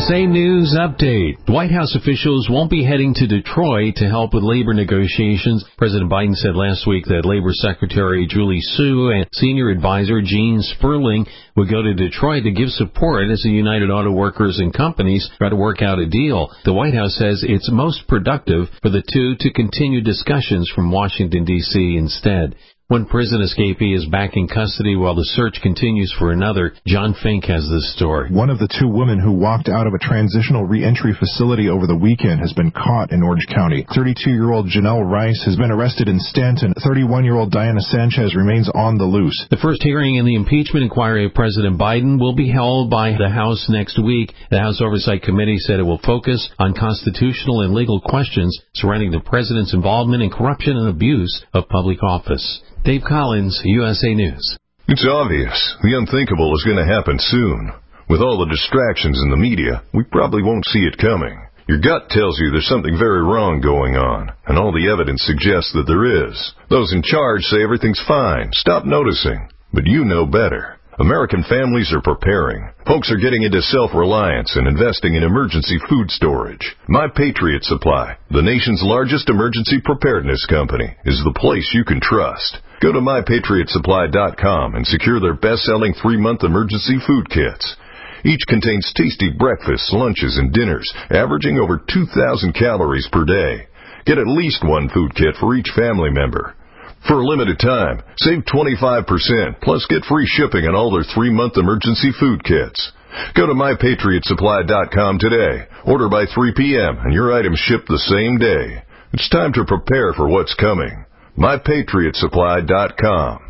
USA News Update. White House officials won't be heading to Detroit to help with labor negotiations. President Biden said last week that Labor Secretary Julie Su and Senior Advisor Gene Sperling would go to Detroit to give support as the United Auto Workers and companies try to work out a deal. The White House says it's most productive for the two to continue discussions from Washington, D.C. instead. One prison escapee is back in custody while the search continues for another. John Fink has this story. One of the two women who walked out of a transitional reentry facility over the weekend has been caught in Orange County. 32-year-old Janelle Rice has been arrested in Stanton. 31-year-old Diana Sanchez remains on the loose. The first hearing in the impeachment inquiry of President Biden will be held by the House next week. The House Oversight Committee said it will focus on constitutional and legal questions surrounding the president's involvement in corruption and abuse of public office. Dave Collins, USA News. It's obvious. The unthinkable is going to happen soon. With all the distractions in the media, we probably won't see it coming. Your gut tells you there's something very wrong going on, and all the evidence suggests that there is. Those in charge say everything's fine. Stop noticing. But you know better. American families are preparing. Folks are getting into self-reliance and investing in emergency food storage. My Patriot Supply, the nation's largest emergency preparedness company, is the place you can trust. Go to MyPatriotSupply.com and secure their best-selling 3-month emergency food kits. Each contains tasty breakfasts, lunches, and dinners, averaging over 2,000 calories per day. Get at least one food kit for each family member. For a limited time, save 25%, plus get free shipping on all their 3-month emergency food kits. Go to MyPatriotSupply.com today. Order by 3 p.m. and your items ship the same day. It's time to prepare for what's coming. MyPatriotSupply.com.